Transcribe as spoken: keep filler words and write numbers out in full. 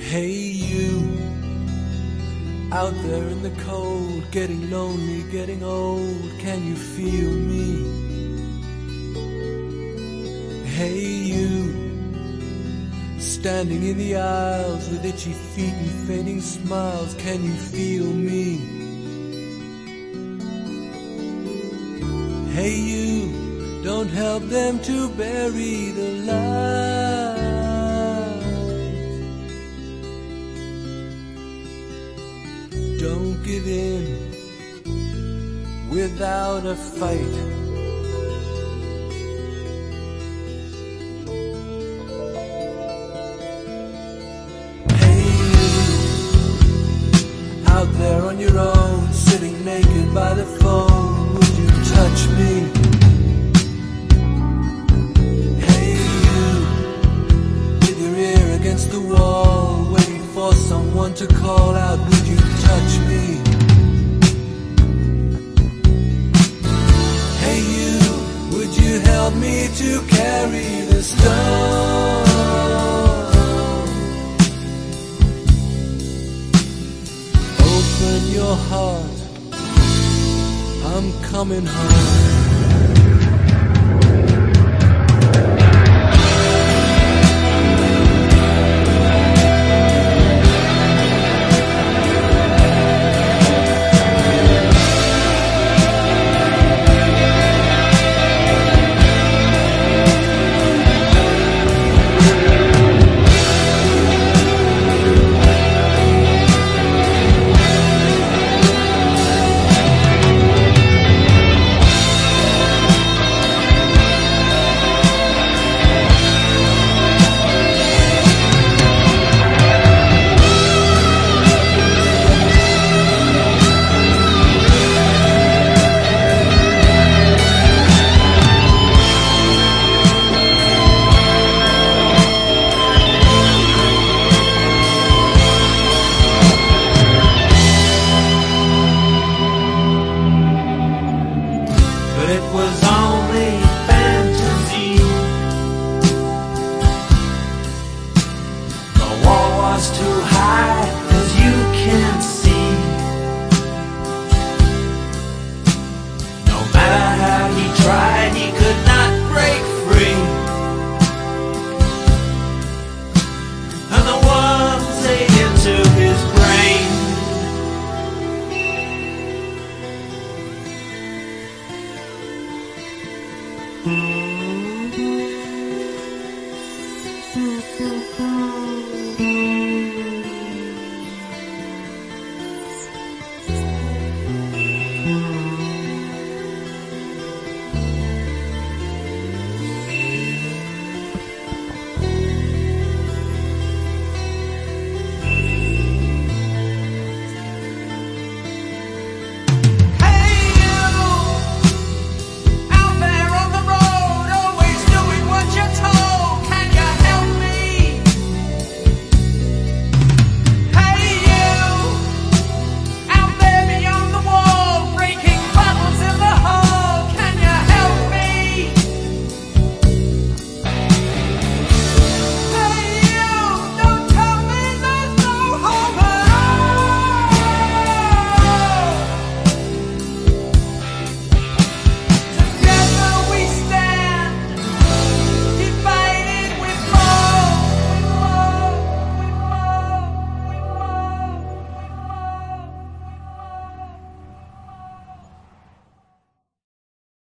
Hey you, out there in the cold, getting lonely, getting old, can you feel me? Hey you, standing in the aisles with itchy feet and fading smiles, can you feel me? Hey you, don't help them to bury the light. Don't give in without a fight. Hey you, out there on your own, sitting naked by the phone, would you touch me? Hey you, with your ear against the wall, waiting for someone to call out, would you touch me? Hey you, would you help me to carry the stone? Open your heart, I'm coming home.